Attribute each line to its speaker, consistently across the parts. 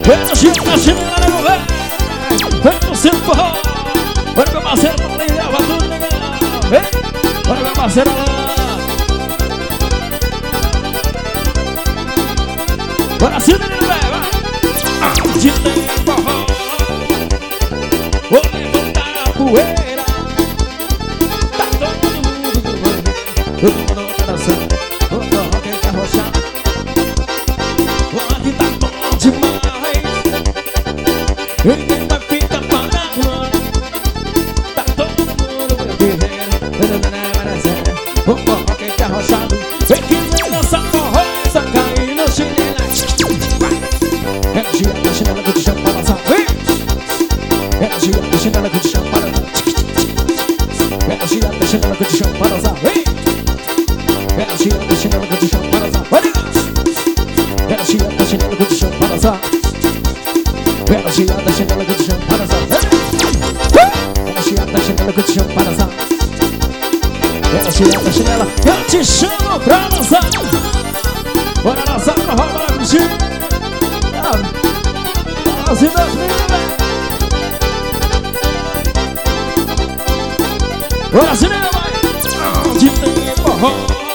Speaker 1: Vem, chinela, nego, vem. Vem pro seu forró. Olha meu parceiro, tá ali, leva tudo, negão. Vem, olha meu parceiro lá. Bora sim, menino, velho, vai. De forró. Vou levantar a poeira. Tá todo mundo do banho. Todo mundo vai dançando. O forró quem quer arrochar. Aqui tá bom demais. Ninguém vai ficar parado, mano. Tá todo mundo bebendo. O forró quem quer arrochado. Vem que vem dançar forró. Só cair no chinelo. Energia da chinela que eu te chamo para dançar. Energia da chinela que eu te chamo para dançar. Energia da chinela que eu te chamo para dançar. Energia da chinela que eu te chamo para dançar. Energia da chinela que eu te chamo para dançar. Energia da chinela que eu te chamo para dançar. Energia da chinela que eu te chamo para dançar. Energia da chinela que eu te chamo para dançar. Bora dançar pra roda, bora curtir. Assim mesmo, bora assim mesmo, vai. De tem forró.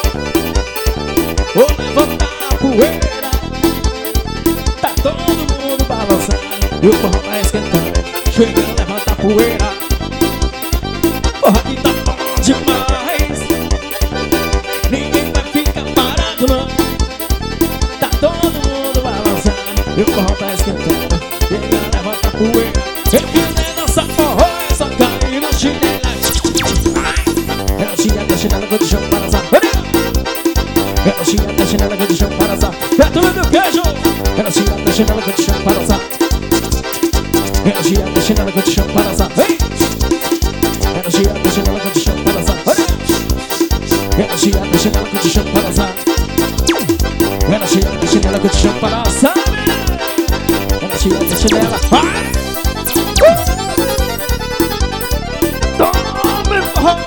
Speaker 1: Vou levantar a poeira. Tá todo mundo balançando. E o forró vai esquentando. Chega, levanta a poeira. Forró que tá bom demais. Ninguém vai ficar parado, não. Tá todo mundo balançando. E o forró tá esquentando. Chega, levanta a poeira. Quem quiser dançar forró é só cair no chinelo. Energia da chinela que eu te chamo para dançar. Energia da chinela que eu te chamo para dançar. É tudo do queijo. Energia da chinela que eu te chamo para dançar. Energia da chinela que eu te chamo para dançar. Energia da chinela que eu te chamo para dançar. Energia da chinela que eu te chamo para dançar. Energia da chinela que eu te chamo para dançar. Energia da chinela. Vai! Tome forró.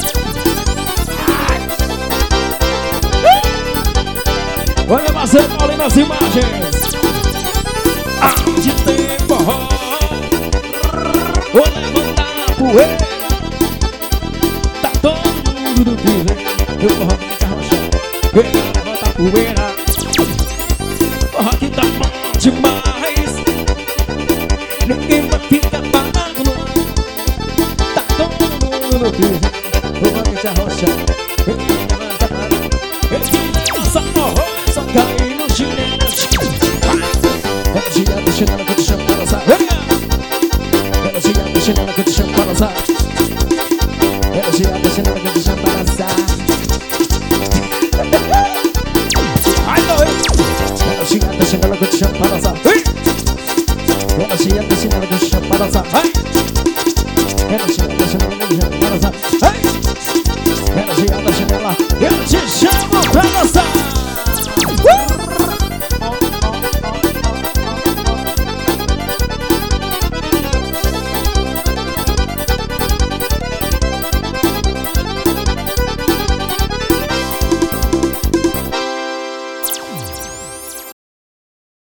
Speaker 1: Olha, parceiro Paulinho nas imagens. Aonde tem forró. Vou levantar a poeira. Tá todo mundo do piso. E o forró vem te arrochar. Vem, levanta a poeira. Forró que tá bom demais. Ninguém vai ficar parado, não. Tá todo mundo no piso. O forró vem te arrochar. Vem, levanta a poeira. Vem que dança forró. Só cair no chinelo. Energia da chinela que eu te chamo para dançar. Energia da chinela que eu te chamo para dançar. Energia da chinela que eu te chamo para dançar. Energia da chinela que eu te chamo para dançar. Energia da chinela que eu te chamo para dançar. Energia